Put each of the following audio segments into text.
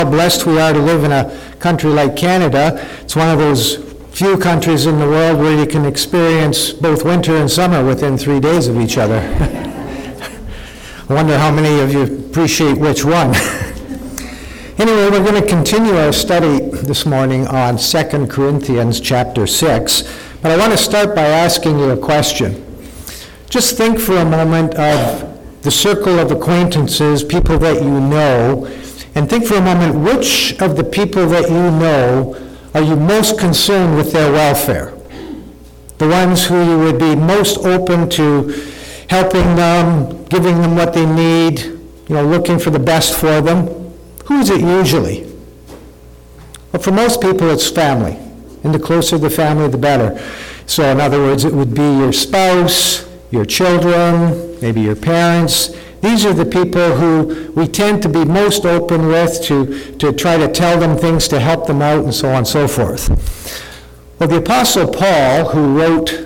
blessed we are to live in a country like Canada. It's one of those few countries in the world where you can experience both winter and summer within 3 days of each other. I wonder how many of you appreciate which one. Anyway, we're going to continue our study this morning on 2 Corinthians chapter 6, but I want to start by asking you a question. Just think for a moment of the circle of acquaintances, people that you know, and think for a moment, which of the people that you know are you most concerned with their welfare? The ones who you would be most open to helping them, giving them what they need, looking for the best for them. Who is it usually? Well, for most people, it's family. And the closer the family, the better. So in other words, it would be your spouse, your children, maybe your parents. These are the people who we tend to be most open with to try to tell them things to help them out and so on and so forth. Well, the Apostle Paul, who wrote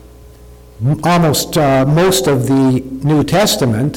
almost most of the New Testament,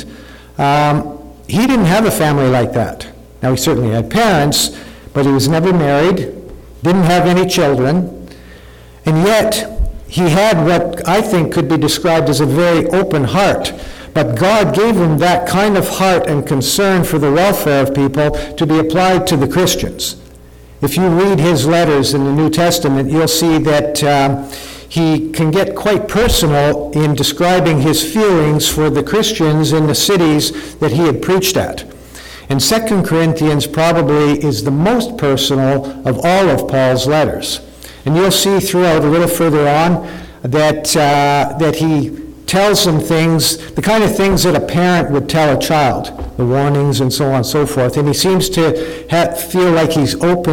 he didn't have a family like that. Now, he certainly had parents, but he was never married, didn't have any children, and yet he had what I think could be described as a very open heart. But God gave him that kind of heart and concern for the welfare of people to be applied to the Christians. If you read his letters in the New Testament, you'll see that he can get quite personal in describing his feelings for the Christians in the cities that he had preached at. And 2 Corinthians probably is the most personal of all of Paul's letters. And you'll see throughout a little further on that he tells them things, the kind of things that a parent would tell a child, the warnings and so on and so forth. And he seems to feel like he's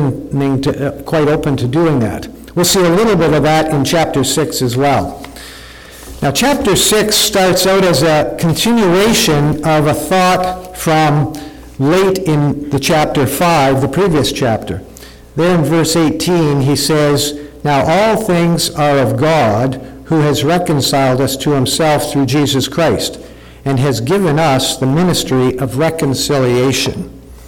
quite open to doing that. We'll see a little bit of that in chapter 6 as well. Now, chapter 6 starts out as a continuation of a thought from late in the chapter 5, the previous chapter. There in verse 18, he says, "Now all things are of God, who has reconciled us to himself through Jesus Christ, and has given us the ministry of reconciliation."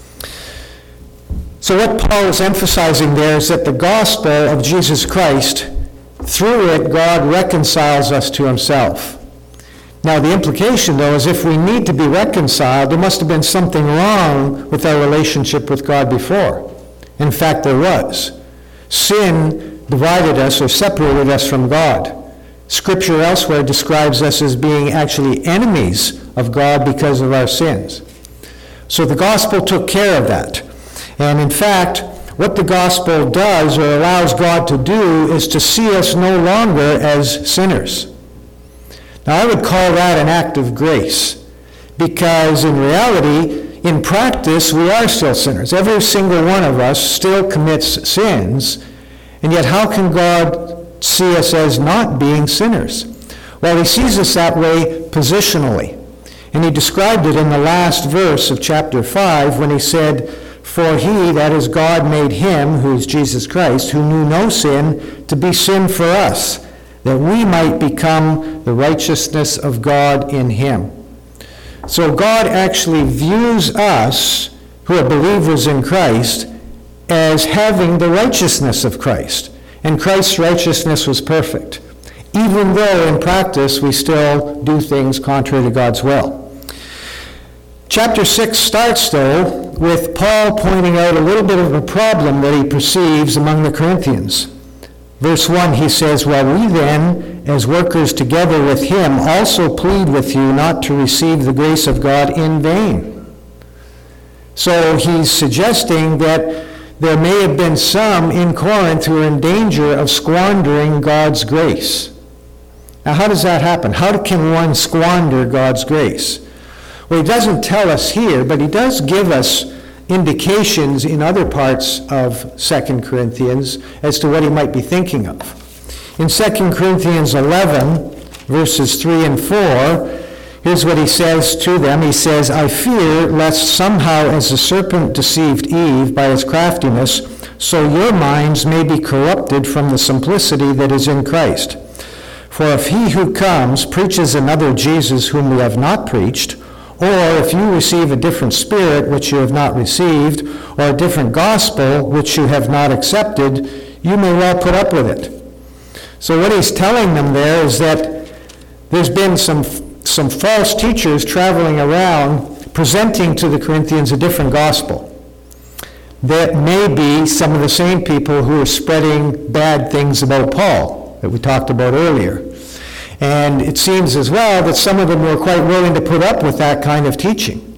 So what Paul is emphasizing there is that the gospel of Jesus Christ, through it, God reconciles us to himself. Now, the implication, though, is if we need to be reconciled, there must have been something wrong with our relationship with God before. In fact, there was. Sin divided us or separated us from God. Scripture elsewhere describes us as being actually enemies of God because of our sins. So the gospel took care of that. And in fact, what the gospel does or allows God to do is to see us no longer as sinners. Now, I would call that an act of grace, because in reality, in practice, we are still sinners. Every single one of us still commits sins, and yet how can God see us as not being sinners? Well, he sees us that way positionally, and he described it in the last verse of chapter 5 when he said, "For he, that is God, made him," who is Jesus Christ, "who knew no sin, to be sin for us, that we might become the righteousness of God in him." So God actually views us, who are believers in Christ, as having the righteousness of Christ. And Christ's righteousness was perfect, even though in practice we still do things contrary to God's will. Chapter 6 starts, though, with Paul pointing out a little bit of a problem that he perceives among the Corinthians. Verse 1, he says, "Well, we then, as workers together with him, also plead with you not to receive the grace of God in vain." So he's suggesting that there may have been some in Corinth who are in danger of squandering God's grace. Now, how does that happen? How can one squander God's grace? Well, he doesn't tell us here, but he does give us indications in other parts of 2 Corinthians as to what he might be thinking of. In 2 Corinthians 11, verses 3 and 4, here's what he says to them. He says, "I fear lest somehow as the serpent deceived Eve by his craftiness, so your minds may be corrupted from the simplicity that is in Christ. For if he who comes preaches another Jesus whom we have not preached, Or if you receive a different spirit which you have not received, or a different gospel which you have not accepted, you may well put up with it. So what he's telling them there is that there's been some false teachers traveling around presenting to the Corinthians a different gospel. That may be some of the same people who are spreading bad things about Paul that we talked about earlier. And it seems as well that some of them were quite willing to put up with that kind of teaching.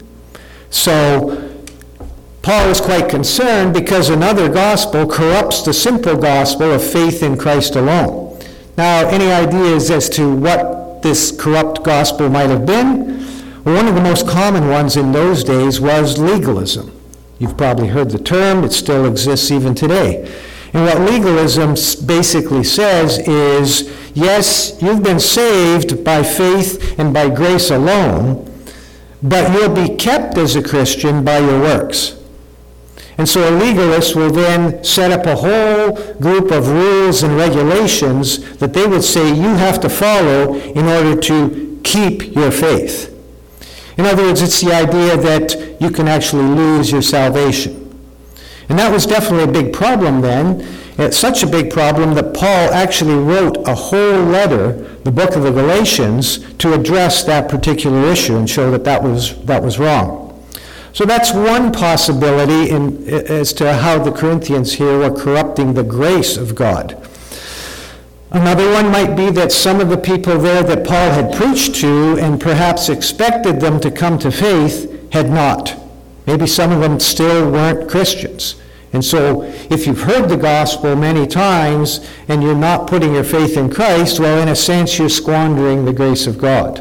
So Paul is quite concerned because another gospel corrupts the simple gospel of faith in Christ alone. Now, any ideas as to what this corrupt gospel might have been? Well, one of the most common ones in those days was legalism. You've probably heard the term. It still exists even today. And what legalism basically says is, yes, you've been saved by faith and by grace alone, but you'll be kept as a Christian by your works. And so a legalist will then set up a whole group of rules and regulations that they would say you have to follow in order to keep your faith. In other words, it's the idea that you can actually lose your salvation. And that was definitely a big problem then. It's such a big problem that Paul actually wrote a whole letter, the book of the Galatians, to address that particular issue and show that that was wrong. So that's one possibility as to how the Corinthians here were corrupting the grace of God. Another one might be that some of the people there that Paul had preached to and perhaps expected them to come to faith had not. Maybe some of them still weren't Christians. And so if you've heard the gospel many times and you're not putting your faith in Christ, well, in a sense, you're squandering the grace of God.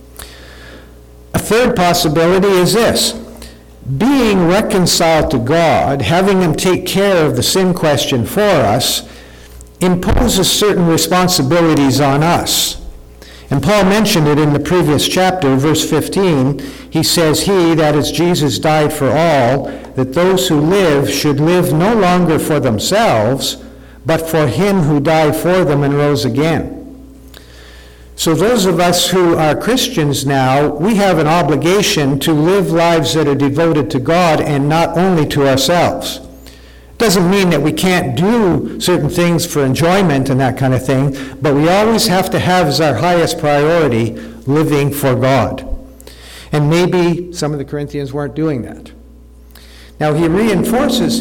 A third possibility is this. Being reconciled to God, having him take care of the sin question for us, imposes certain responsibilities on us. And Paul mentioned it in the previous chapter, verse 15. He says, he, that is Jesus, died for all, that those who live should live no longer for themselves, but for him who died for them and rose again. So those of us who are Christians now, we have an obligation to live lives that are devoted to God and not only to ourselves. It doesn't mean that we can't do certain things for enjoyment and that kind of thing, but we always have to have as our highest priority living for God. And maybe some of the Corinthians weren't doing that. Now he reinforces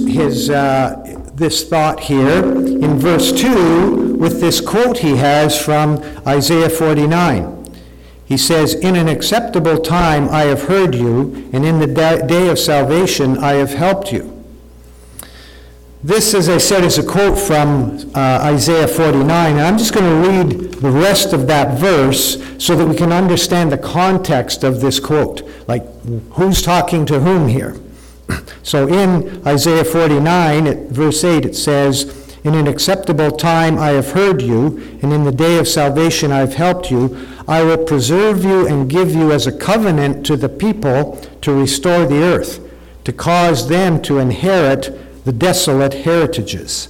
this thought here in verse 2 with this quote he has from Isaiah 49. He says, in an acceptable time I have heard you, and in the day of salvation I have helped you. This, as I said, is a quote from Isaiah 49, and I'm just going to read the rest of that verse so that we can understand the context of this quote, like who's talking to whom here. So in Isaiah 49, at verse 8, it says, in an acceptable time I have heard you, and in the day of salvation I have helped you. I will preserve you and give you as a covenant to the people to restore the earth, to cause them to inherit the desolate heritages.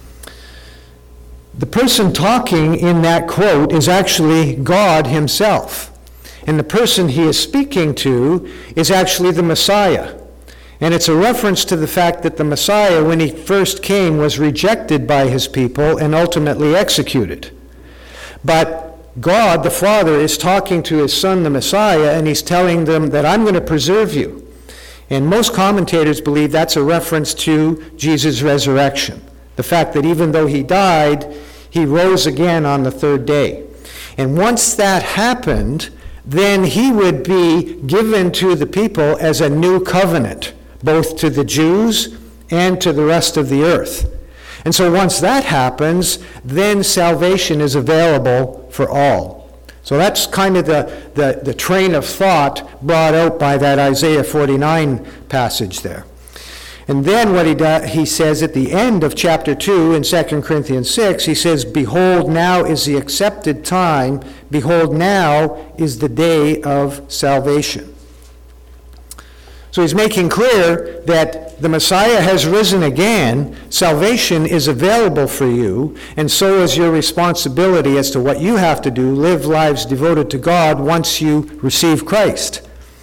The person talking in that quote is actually God himself. And the person he is speaking to is actually the Messiah. And it's a reference to the fact that the Messiah, when he first came, was rejected by his people and ultimately executed. But God, the Father, is talking to his Son, the Messiah, and he's telling them that I'm going to preserve you. And most commentators believe that's a reference to Jesus' resurrection. The fact that even though he died, he rose again on the third day. And once that happened, then he would be given to the people as a new covenant, both to the Jews and to the rest of the earth. And so once that happens, then salvation is available for all. So that's kind of the train of thought brought out by that Isaiah 49 passage there. And then what he says at the end of chapter 2 in 2 Corinthians 6, he says, behold, now is the accepted time. Behold, now is the day of salvation. So he's making clear that the Messiah has risen again, salvation is available for you, and so is your responsibility as to what you have to do, live lives devoted to God once you receive Christ.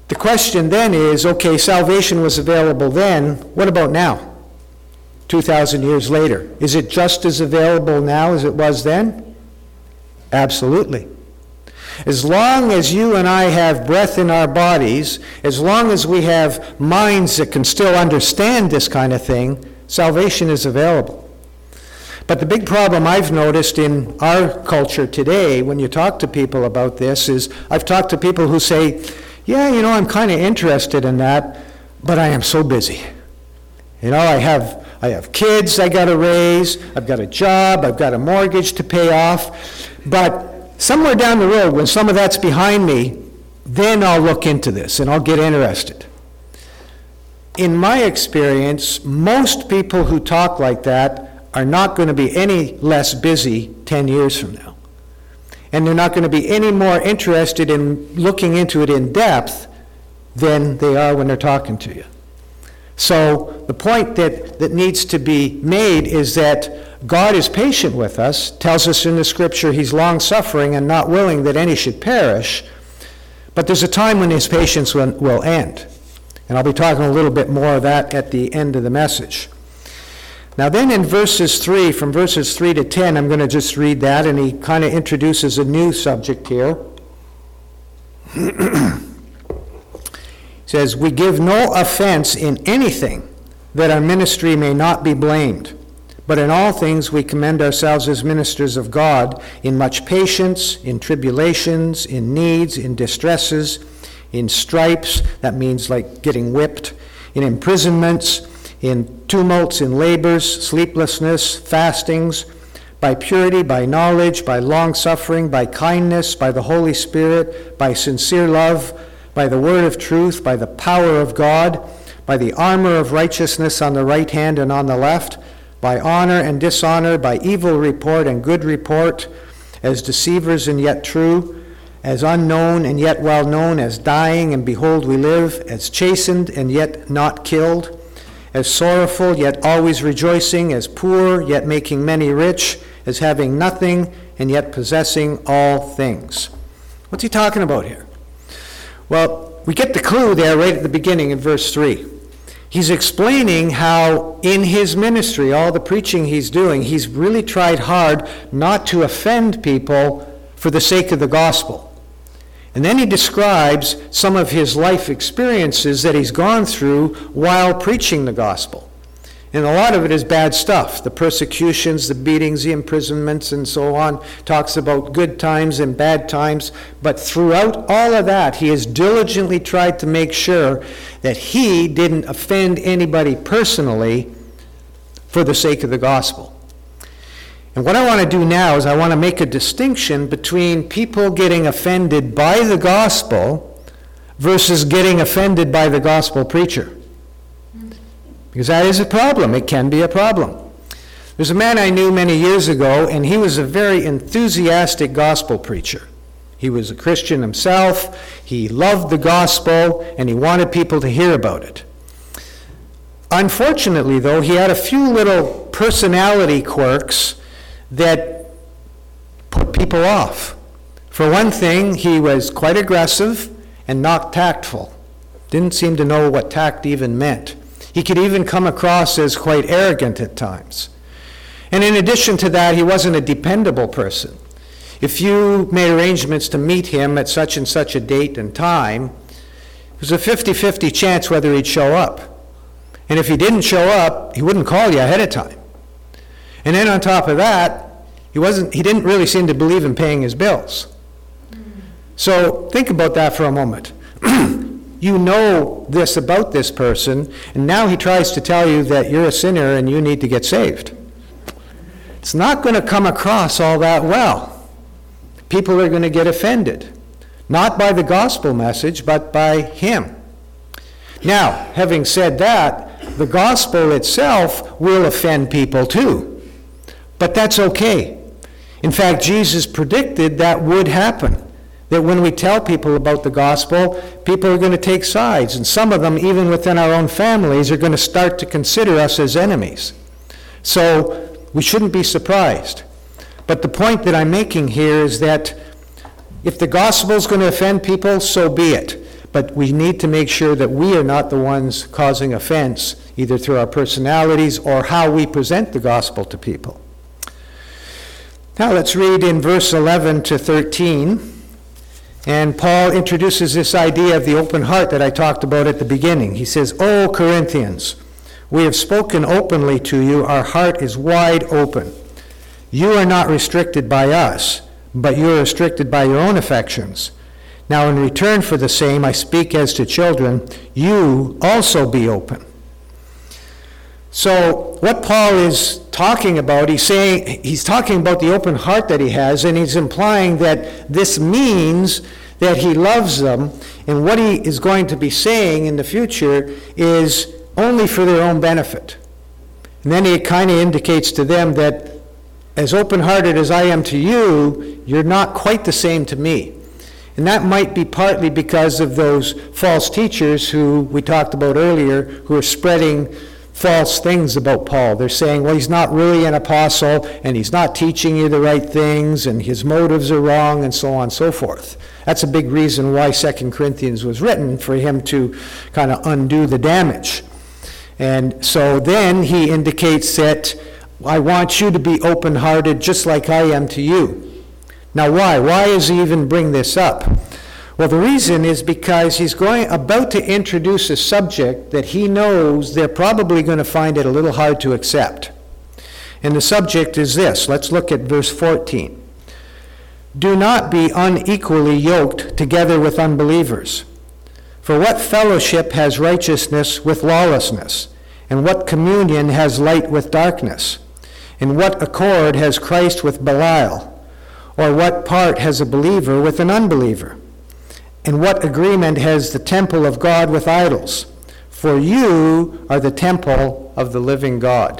The question then is, okay, salvation was available then, what about now? 2,000 years later. Is it just as available now as it was then? Absolutely. As long as you and I have breath in our bodies, as long as we have minds that can still understand this kind of thing, salvation is available. But the big problem I've noticed in our culture today, when you talk to people about this, is I've talked to people who say, yeah, I'm kind of interested in that, but I am so busy. I have kids I got to raise, I've got a job, I've got a mortgage to pay off, but somewhere down the road, when some of that's behind me, then I'll look into this and I'll get interested. In my experience, most people who talk like that are not going to be any less busy 10 years from now. And they're not going to be any more interested in looking into it in depth than they are when they're talking to you. So the point that needs to be made is that God is patient with us, tells us in the Scripture He's long-suffering and not willing that any should perish, but there's a time when His patience will end. And I'll be talking a little bit more of that at the end of the message. Now then in from verses 3 to 10, I'm going to just read that, and he kind of introduces a new subject here. He says, "We give no offense in anything, that our ministry may not be blamed. But in all things we commend ourselves as ministers of God, in much patience, in tribulations, in needs, in distresses, in stripes," that means like getting whipped, "in imprisonments, in tumults, in labors, sleeplessness, fastings, by purity, by knowledge, by long-suffering, by kindness, by the Holy Spirit, by sincere love, by the word of truth, by the power of God, by the armor of righteousness on the right hand and on the left, by honor and dishonor, by evil report and good report, as deceivers and yet true, as unknown and yet well known, as dying and behold we live, as chastened and yet not killed, as sorrowful yet always rejoicing, as poor yet making many rich, as having nothing and yet possessing all things." What's he talking about here? Well, we get the clue there right at the beginning in verse 3. He's explaining how in his ministry, all the preaching he's doing, he's really tried hard not to offend people for the sake of the gospel. And then he describes some of his life experiences that he's gone through while preaching the gospel. And a lot of it is bad stuff. The persecutions, the beatings, the imprisonments, and so on. Talks about good times and bad times. But throughout all of that, he has diligently tried to make sure that he didn't offend anybody personally for the sake of the gospel. And what I want to do now is I want to make a distinction between people getting offended by the gospel versus getting offended by the gospel preacher. Because that is a problem. It can be a problem. There's a man I knew many years ago, and he was a very enthusiastic gospel preacher. He was a Christian himself. He loved the gospel, and he wanted people to hear about it. Unfortunately, though, he had a few little personality quirks that put people off. For one thing, he was quite aggressive and not tactful. Didn't seem to know what tact even meant. He could even come across as quite arrogant at times. And in addition to that, he wasn't a dependable person. If you made arrangements to meet him at such and such a date and time, it was a 50-50 chance whether he'd show up. And if he didn't show up, he wouldn't call you ahead of time. And then on top of that, he didn't really seem to believe in paying his bills. So think about that for a moment. You know this about this person, and now he tries to tell you that you're a sinner and you need to get saved. It's not going to come across all that well. People are going to get offended, not by the gospel message, but by him. Now, having said that, the gospel itself will offend people too. But that's okay. In fact, Jesus predicted that would happen. That when we tell people about the gospel, people are going to take sides. And some of them, even within our own families, are going to start to consider us as enemies. So we shouldn't be surprised. But the point that I'm making here is that if the gospel is going to offend people, so be it. but we need to make sure that we are not the ones causing offense, either through our personalities or how we present the gospel to people. Now let's read in verse 11 to 13. And Paul introduces this idea of the open heart that I talked about at the beginning. He says, "O Corinthians, we have spoken openly to you. Our heart is wide open. You are not restricted by us, but you are restricted by your own affections. Now in return for the same, I speak as to children, you also be open." So what Paul is talking about, he's talking about the open heart that he has, and he's implying that this means that he loves them, and what he is going to be saying in the future is only for their own benefit. And then he kind of indicates to them that as open-hearted as I am to you, you're not quite the same to me. And that might be partly because of those false teachers who we talked about earlier, who are spreading false things about Paul. They're saying, well, he's not really an apostle, and he's not teaching you the right things, and his motives are wrong, and so on and so forth. That's a big reason why 2 Corinthians was written, for him to kind of undo the damage. And so then he indicates that I want you to be open-hearted just like I am to you. Now why? Why does he even bring this up? Well, the reason is because he's about to introduce a subject that he knows they're probably going to find it a little hard to accept. And the subject is this. Let's look at verse 14. "Do not be unequally yoked together with unbelievers. For what fellowship has righteousness with lawlessness? And what communion has light with darkness? And what accord has Christ with Belial? Or what part has a believer with an unbeliever? And what agreement has the temple of God with idols? For you are the temple of the living God."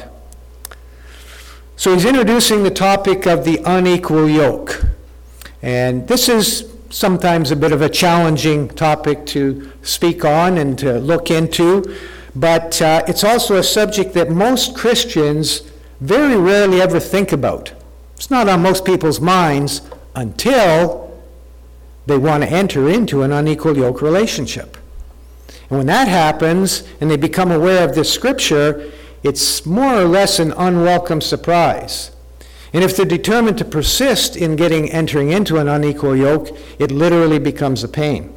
So he's introducing the topic of the unequal yoke. And this is sometimes a bit of a challenging topic to speak on and to look into, but it's also a subject that most Christians very rarely ever think about. It's not on most people's minds until they want to enter into an unequal yoke relationship. And when that happens, and they become aware of this scripture, it's more or less an unwelcome surprise. And if they're determined to persist in entering into an unequal yoke, it literally becomes a pain.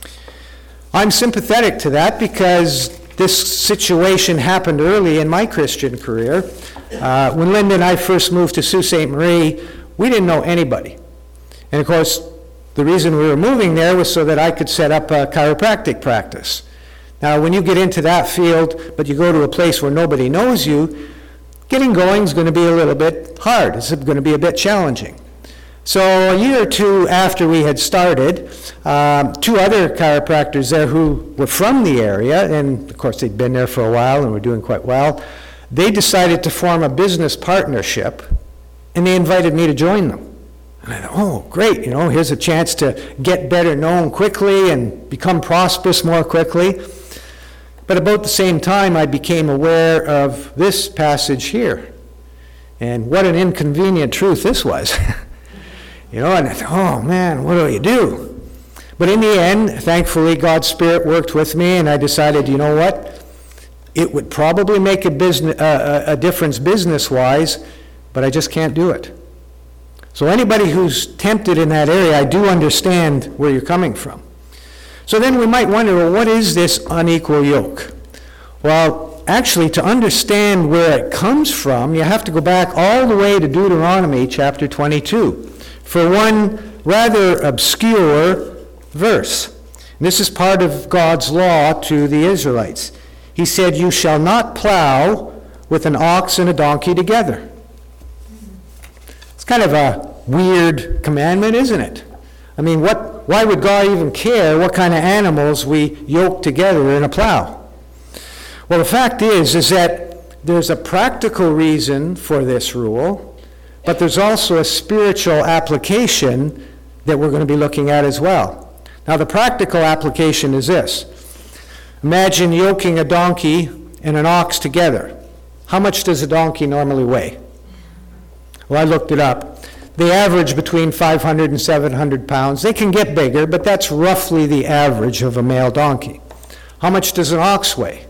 I'm sympathetic to that because this situation happened early in my Christian career. When Linda and I first moved to Sault Ste. Marie, we didn't know anybody. And of course, the reason we were moving there was so that I could set up a chiropractic practice. Now, when you get into that field, but you go to a place where nobody knows you, getting going is going to be a little bit hard. It's going to be a bit challenging. So a year or two after we had started, two other chiropractors there who were from the area, and of course they'd been there for a while and were doing quite well, they decided to form a business partnership, and they invited me to join them. And I thought, oh, great, here's a chance to get better known quickly and become prosperous more quickly. But about the same time, I became aware of this passage here. And what an inconvenient truth this was. And I thought, oh man, what do you do? But in the end, thankfully, God's Spirit worked with me, and I decided, you know what? It would probably make a difference business-wise, but I just can't do it. So anybody who's tempted in that area, I do understand where you're coming from. So then we might wonder, well, what is this unequal yoke? Well, actually, to understand where it comes from, you have to go back all the way to Deuteronomy chapter 22 for one rather obscure verse. And this is part of God's law to the Israelites. He said, "You shall not plow with an ox and a donkey together." It's kind of a weird commandment, isn't it? I mean, why would God even care what kind of animals we yoke together in a plow? Well, the fact is that there's a practical reason for this rule, but there's also a spiritual application that we're going to be looking at as well. Now, the practical application is this. Imagine yoking a donkey and an ox together. How much does a donkey normally weigh? Well, I looked it up. They average between 500 and 700 pounds. They can get bigger, but that's roughly the average of a male donkey. How much does an ox weigh?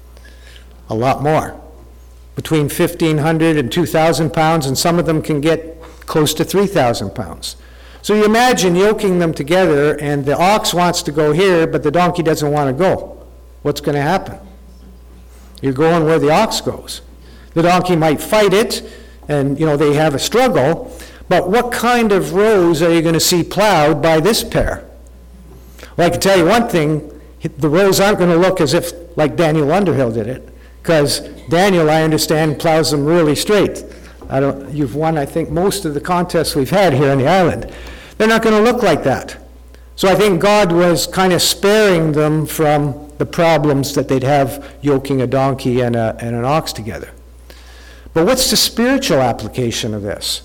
A lot more. Between 1,500 and 2,000 pounds, and some of them can get close to 3,000 pounds. So you imagine yoking them together, and the ox wants to go here, but the donkey doesn't want to go. What's going to happen? You're going where the ox goes. The donkey might fight it, and they have a struggle, but what kind of rows are you going to see plowed by this pair? Well, I can tell you one thing, the rows aren't going to look as if like Daniel Underhill did it, because Daniel, I understand, plows them really straight. You've won, I think, most of the contests we've had here on the island. They're not going to look like that. So I think God was kind of sparing them from the problems that they'd have yoking a donkey and an ox together. But what's the spiritual application of this?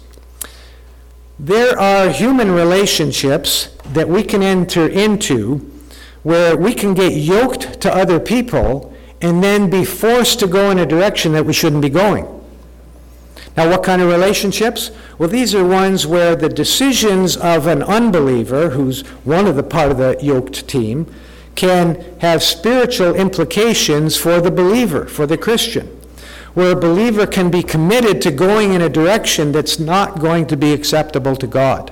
There are human relationships that we can enter into where we can get yoked to other people and then be forced to go in a direction that we shouldn't be going. Now, what kind of relationships? Well, these are ones where the decisions of an unbeliever, who's one of the part of the yoked team, can have spiritual implications for the believer, for the Christian, where a believer can be committed to going in a direction that's not going to be acceptable to God.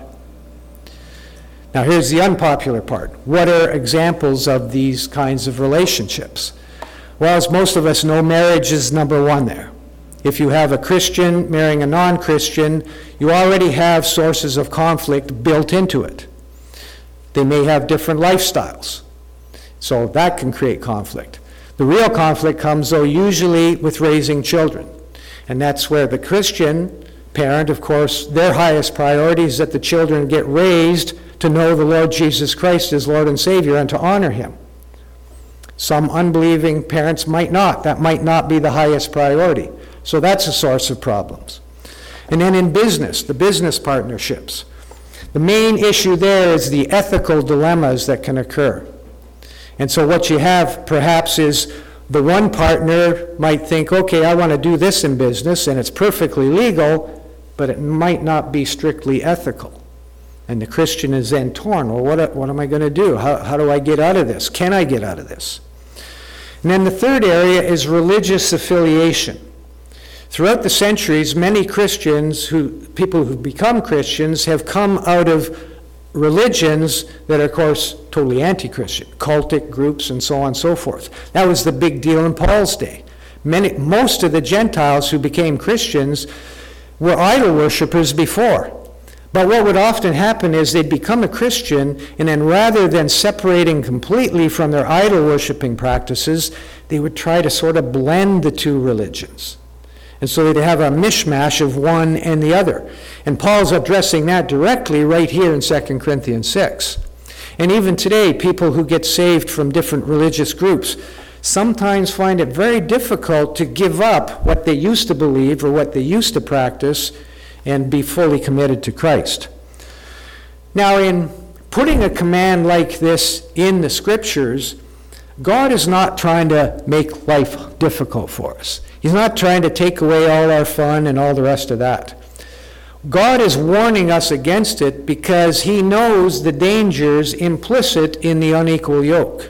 Now, here's the unpopular part. What are examples of these kinds of relationships? Well, as most of us know, marriage is number one there. If you have a Christian marrying a non-Christian, you already have sources of conflict built into it. They may have different lifestyles, so that can create conflict. The real conflict comes, though, usually with raising children. And that's where the Christian parent, of course, their highest priority is that the children get raised to know the Lord Jesus Christ as Lord and Savior and to honor Him. Some unbelieving parents might not. That might not be the highest priority. So that's a source of problems. And then in business, the business partnerships. The main issue there is the ethical dilemmas that can occur. And so what you have perhaps is the one partner might think, okay, I want to do this in business, and it's perfectly legal, but it might not be strictly ethical. And the Christian is then torn. Well, what am I going to do? How do I get out of this? Can I get out of this? And then the third area is religious affiliation. Throughout the centuries, many Christians, people who've become Christians, have come out of religions that are, of course, totally anti-Christian, cultic groups and so on and so forth. That was the big deal in Paul's day. Most of the Gentiles who became Christians were idol worshippers before. But what would often happen is they'd become a Christian, and then rather than separating completely from their idol worshiping practices, they would try to sort of blend the two religions. And so they'd have a mishmash of one and the other. And Paul's addressing that directly right here in 2 Corinthians 6. And even today, people who get saved from different religious groups sometimes find it very difficult to give up what they used to believe or what they used to practice and be fully committed to Christ. Now, in putting a command like this in the Scriptures, God is not trying to make life difficult for us. He's not trying to take away all our fun and all the rest of that. God is warning us against it because He knows the dangers implicit in the unequal yoke.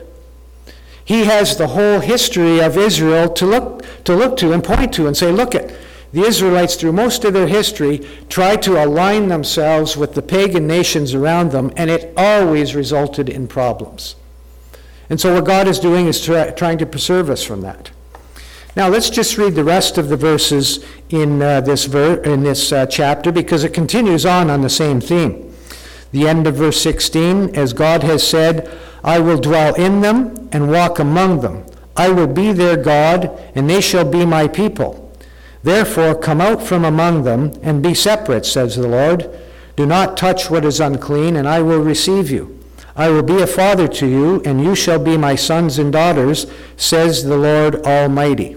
He has the whole history of Israel to look to and point to and say, look at the Israelites through most of their history tried to align themselves with the pagan nations around them, and it always resulted in problems. And so what God is doing is trying to preserve us from that. Now let's just read the rest of the verses in this chapter, because it continues on the same theme. The end of verse 16, as God has said, I will dwell in them and walk among them. I will be their God, and they shall be my people. Therefore come out from among them and be separate, says the Lord. Do not touch what is unclean, and I will receive you. I will be a father to you, and you shall be my sons and daughters, says the Lord Almighty.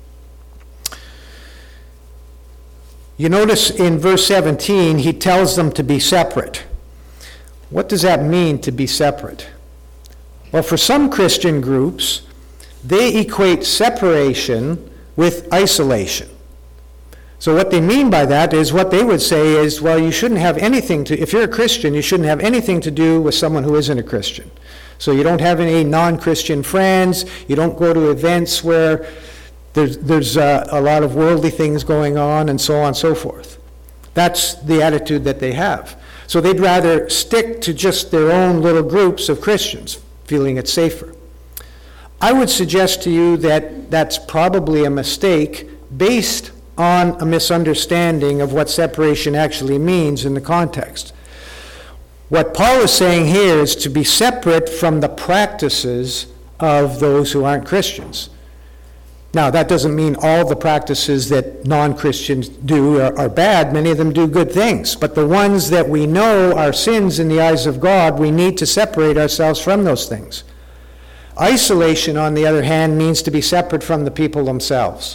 You notice in verse 17, he tells them to be separate. What does that mean, to be separate? Well, for some Christian groups, they equate separation with isolation. So what they mean by that is, what they would say is, well, you shouldn't have anything to, if you're a Christian, you shouldn't have anything to do with someone who isn't a Christian. So you don't have any non-Christian friends, you don't go to events where there's a lot of worldly things going on, and so on and so forth. That's the attitude that they have. So they'd rather stick to just their own little groups of Christians, feeling it's safer. I would suggest to you that that's probably a mistake based on a misunderstanding of what separation actually means in the context. What Paul is saying here is to be separate from the practices of those who aren't Christians. Now, that doesn't mean all the practices that non-Christians do are bad. Many of them do good things. But the ones that we know are sins in the eyes of God, we need to separate ourselves from those things. Isolation, on the other hand, means to be separate from the people themselves.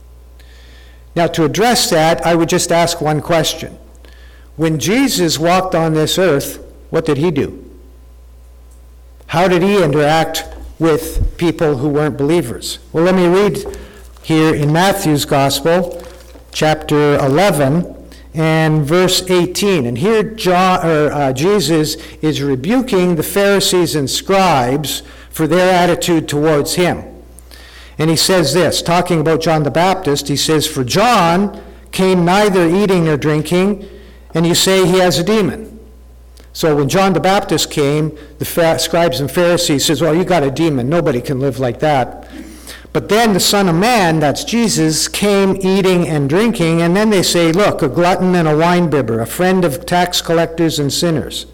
Now, to address that, I would just ask one question. When Jesus walked on this earth, what did he do? How did he interact with people who weren't believers? Well, let me read here in Matthew's Gospel, chapter 11, and verse 18. And here Jesus is rebuking the Pharisees and scribes for their attitude towards him. And he says this, talking about John the Baptist, he says, "For John came neither eating nor drinking, and you say he has a demon." So when John the Baptist came, the scribes and Pharisees says, "Well, you got a demon. Nobody can live like that." But then the Son of Man, that's Jesus, came eating and drinking, and then they say, "Look, a glutton and a winebibber, a friend of tax collectors and sinners."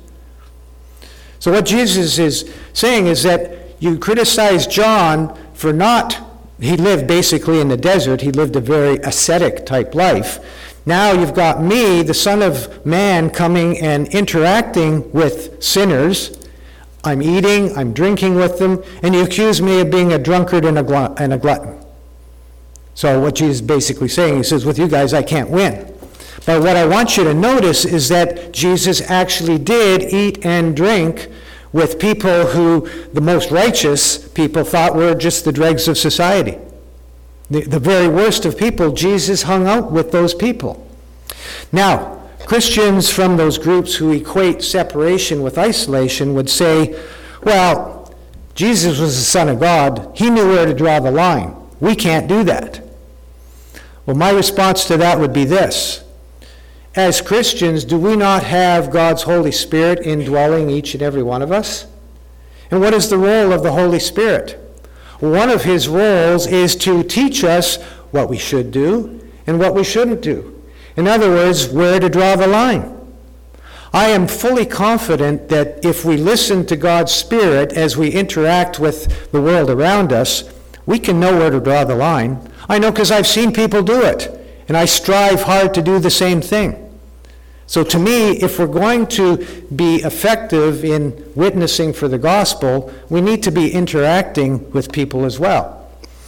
So what Jesus is saying is that you criticize John for he lived basically in the desert. He lived a very ascetic type life. Now you've got me, the Son of Man, coming and interacting with sinners. I'm eating, I'm drinking with them, and you accuse me of being a drunkard and a glutton. So what Jesus is basically saying, he says, with you guys, I can't win. But what I want you to notice is that Jesus actually did eat and drink with people who the most righteous people thought were just the dregs of society. The very worst of people, Jesus hung out with those people. Now, Christians from those groups who equate separation with isolation would say, well, Jesus was the Son of God. He knew where to draw the line. We can't do that. Well, my response to that would be this. As Christians, do we not have God's Holy Spirit indwelling each and every one of us? And what is the role of the Holy Spirit? One of his roles is to teach us what we should do and what we shouldn't do. In other words, where to draw the line. I am fully confident that if we listen to God's Spirit as we interact with the world around us, we can know where to draw the line. I know because I've seen people do it. And I strive hard to do the same thing. So to me, if we're going to be effective in witnessing for the gospel, we need to be interacting with people as well.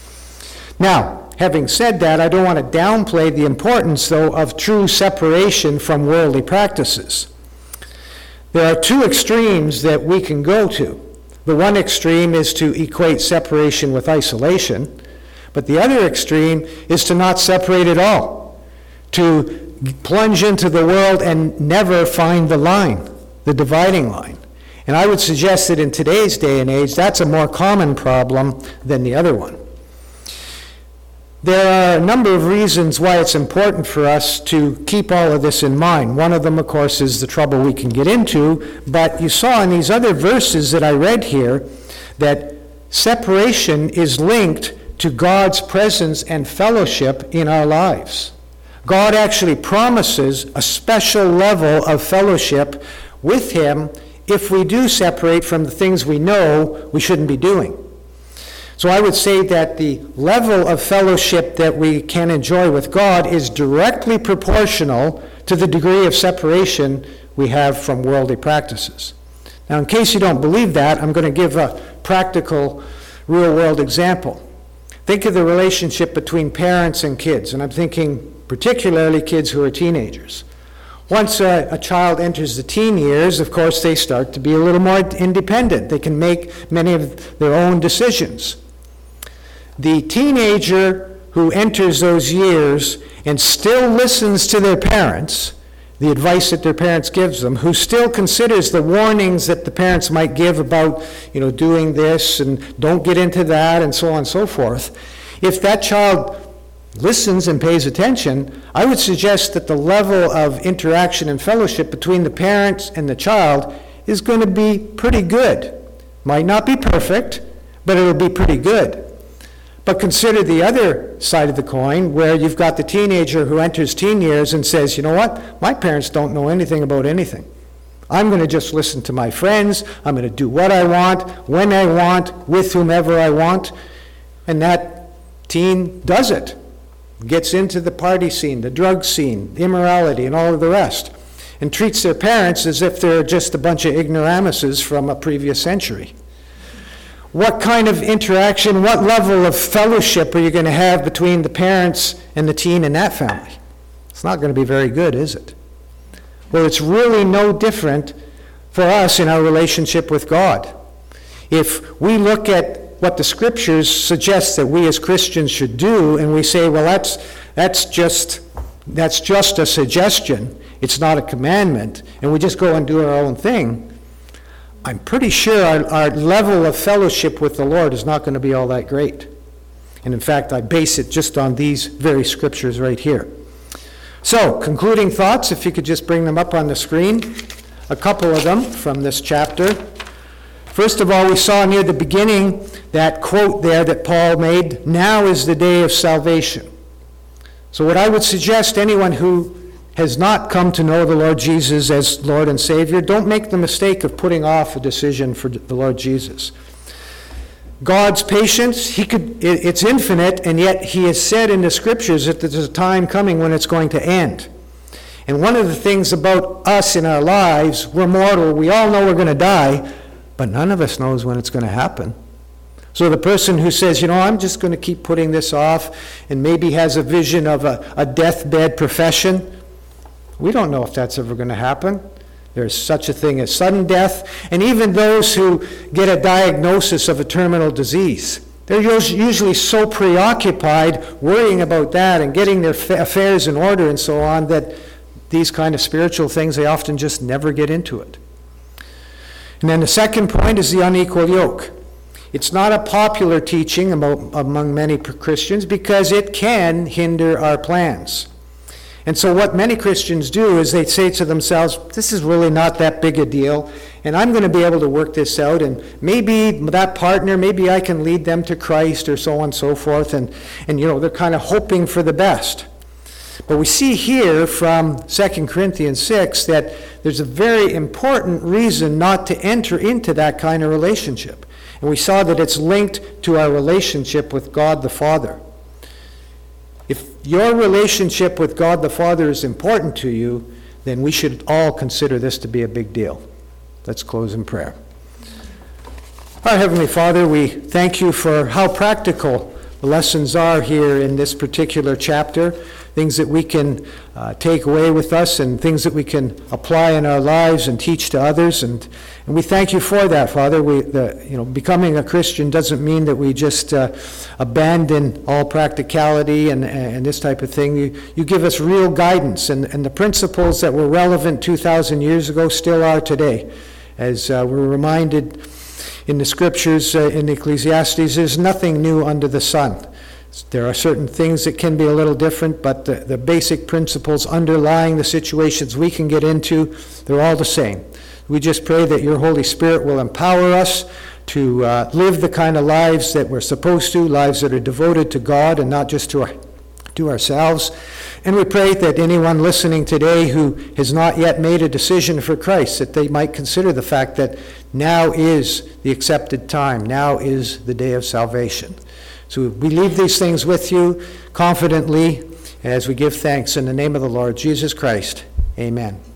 Now, having said that, I don't want to downplay the importance, though, of true separation from worldly practices. There are two extremes that we can go to. The one extreme is to equate separation with isolation. But the other extreme is to not separate at all, to plunge into the world and never find the line, the dividing line. And I would suggest that in today's day and age, that's a more common problem than the other one. There are a number of reasons why it's important for us to keep all of this in mind. One of them, of course, is the trouble we can get into, but you saw in these other verses that I read here that separation is linked to God's presence and fellowship in our lives. God actually promises a special level of fellowship with him if we do separate from the things we know we shouldn't be doing. So I would say that the level of fellowship that we can enjoy with God is directly proportional to the degree of separation we have from worldly practices. Now, in case you don't believe that, I'm going to give a practical, real-world example. Think of the relationship between parents and kids, and I'm thinking particularly kids who are teenagers. Once a child enters the teen years, of course, they start to be a little more independent. They can make many of their own decisions. The teenager who enters those years and still listens to their parents, the advice that their parents gives them, who still considers the warnings that the parents might give about, doing this and don't get into that and so on and so forth, if that child listens and pays attention, I would suggest that the level of interaction and fellowship between the parents and the child is going to be pretty good. Might not be perfect, but it'll be pretty good. But consider the other side of the coin, where you've got the teenager who enters teen years and says, you know what, my parents don't know anything about anything. I'm going to just listen to my friends, I'm going to do what I want, when I want, with whomever I want. And that teen does it. Gets into the party scene, the drug scene, immorality, and all of the rest, and treats their parents as if they're just a bunch of ignoramuses from a previous century. What kind of interaction, what level of fellowship are you going to have between the parents and the teen in that family? It's not going to be very good, is it? Well, it's really no different for us in our relationship with God. If we look at what the Scriptures suggest that we as Christians should do, and we say, well, that's just a suggestion, it's not a commandment, and we just go and do our own thing, I'm pretty sure our level of fellowship with the Lord is not going to be all that great. And in fact, I base it just on these very scriptures right here. So, concluding thoughts, if you could just bring them up on the screen, a couple of them from this chapter. First of all, we saw near the beginning that quote there that Paul made, "Now is the day of salvation." So what I would suggest anyone who has not come to know the Lord Jesus as Lord and Savior, don't make the mistake of putting off a decision for the Lord Jesus. God's patience, it's infinite, and yet he has said in the Scriptures that there's a time coming when it's going to end. And one of the things about us in our lives, we're mortal, we all know we're going to die, but none of us knows when it's going to happen. So the person who says, I'm just going to keep putting this off, and maybe has a vision of a deathbed profession, we don't know if that's ever going to happen. There's such a thing as sudden death, and even those who get a diagnosis of a terminal disease, they're usually so preoccupied worrying about that and getting their affairs in order and so on that these kind of spiritual things, they often just never get into it. And then the second point is the unequal yoke. It's not a popular teaching among many Christians because it can hinder our plans. And so what many Christians do is they say to themselves, this is really not that big a deal, and I'm going to be able to work this out, and maybe that partner, maybe I can lead them to Christ, or so on and so forth, and they're kind of hoping for the best. But we see here from 2 Corinthians 6 that there's a very important reason not to enter into that kind of relationship. And we saw that it's linked to our relationship with God the Father. If your relationship with God the Father is important to you, then we should all consider this to be a big deal. Let's close in prayer. Our Heavenly Father, we thank you for how practical the lessons are here in this particular chapter, things that we can take away with us and things that we can apply in our lives and teach to others. And we thank you for that, Father. Becoming a Christian doesn't mean that we just abandon all practicality and this type of thing. You give us real guidance, and the principles that were relevant 2,000 years ago still are today. As we're reminded in the Scriptures, in Ecclesiastes, there's nothing new under the sun. There are certain things that can be a little different, but the basic principles underlying the situations we can get into, they're all the same. We just pray that your Holy Spirit will empower us to live the kind of lives that we're supposed to, lives that are devoted to God and not just to ourselves. And we pray that anyone listening today who has not yet made a decision for Christ, that they might consider the fact that now is the accepted time, now is the day of salvation. So we leave these things with you confidently as we give thanks in the name of the Lord Jesus Christ. Amen.